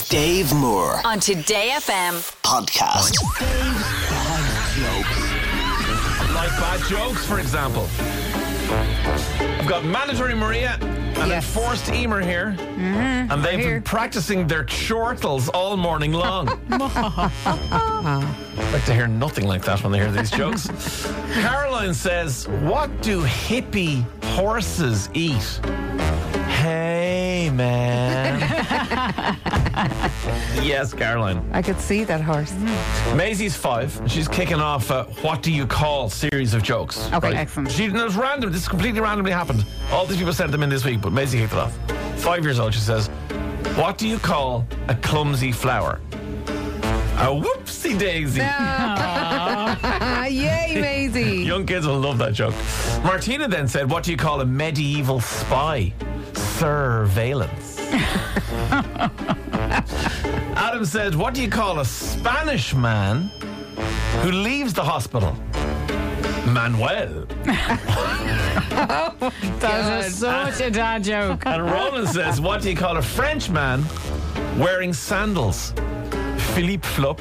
Dave Moore on Today FM podcast. Like bad jokes, for example. I've got Mandatory Maria and Enforced Emer here. And they've been practicing their chortles all morning long. I'd like to hear nothing like that when they hear these jokes. Caroline says, what do hippie horses eat? Hey, man. Yes, Caroline. I could see that horse. Maisie's 5. And she's kicking off a What Do You Call series of jokes. Okay, excellent. It was random. This completely randomly happened. All these people sent them in this week, but Maisie kicked it off. 5 years old, she says, what do you call a clumsy flower? A whoopsie daisy. Yay, Maisie. Young kids will love that joke. Martina then said, what do you call a medieval spy? Surveillance. Adam said, what do you call a Spanish man who leaves the hospital? Manuel. That is such a dad joke. And Ronan says, what do you call a French man wearing sandals? Philippe Flop.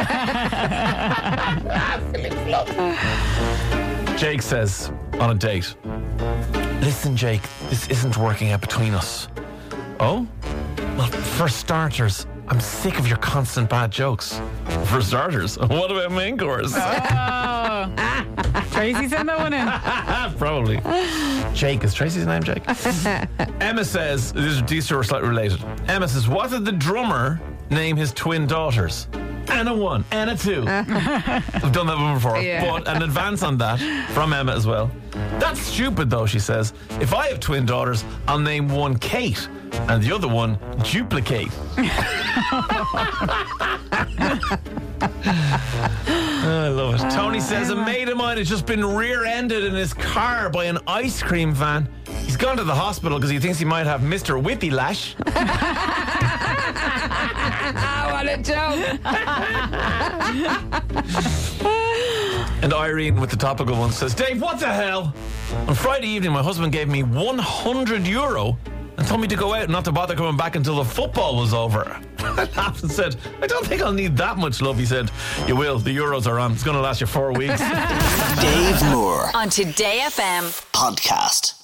Philippe Flop. Jake says, on a date, listen, Jake, this isn't working out between us. Oh? Well, for starters, I'm sick of your constant bad jokes. For starters, what about main course? Tracy sent that one in. Probably. Jake, is Tracy's name Jake? Emma says, these two are slightly related. Emma says, what did the drummer name his twin daughters? Anna 1, Anna 2. I've done that one before. Yeah. But an advance on that from Emma as well. That's stupid though, she says. If I have twin daughters, I'll name one Kate and the other one Duplicate. I love it. Tony says, a mate of mine has just been rear-ended in his car by an ice cream van. He's gone to the hospital because he thinks he might have Mr. Whippy Lash. What a joke. And Irene with the topical one says, Dave, what the hell? On Friday evening, my husband gave me €100 and told me to go out and not to bother coming back until the football was over. I laughed and said, I don't think I'll need that much love. He said, you will. The Euros are on. It's going to last you 4 weeks. Dave Moore on Today FM podcast.